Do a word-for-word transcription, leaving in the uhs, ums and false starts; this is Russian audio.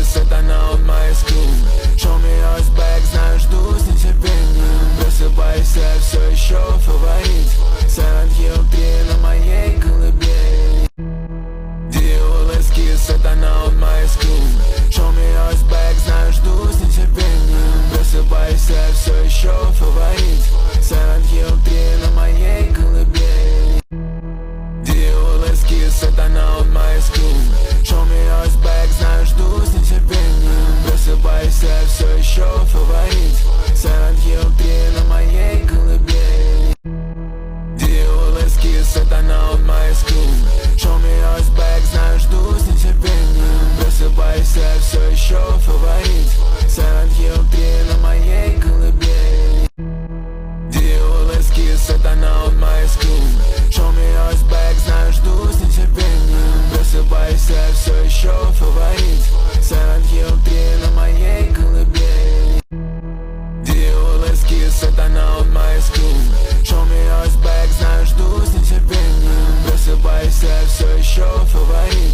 сатана on my school. Show me yours back, знаю, жду с нетерпением. Просыпайся, все еще фаворит. Silent Hill три на моей колыбели. Диуловский сатана on my school. Show me yours back, знаю, жду с нетерпением. Просыпайся, все еще фаворит. Silent Hill три на моей колыбели. Диуловский сатана on my school. Show me yours back, знаю, жду с нетерпением. Просыпайся, все еще фаворит. Silent Hill три на моей колыбели. Диуловский сатана on my school. Show me yours back, знаю, жду с нетерпением. Просыпайся, все еще фаворит. Silent Hill три на моей колыбели. Диуловский сатана on my school. Show me yours back, знаю, жду с нетерпением. Просыпайся, все еще фаворит. Silent Hill три на моей колыбели. Диуловский сатана on my school. Show me yours back, знаю, жду с нетерпением. Просыпайся, все еще фаворит.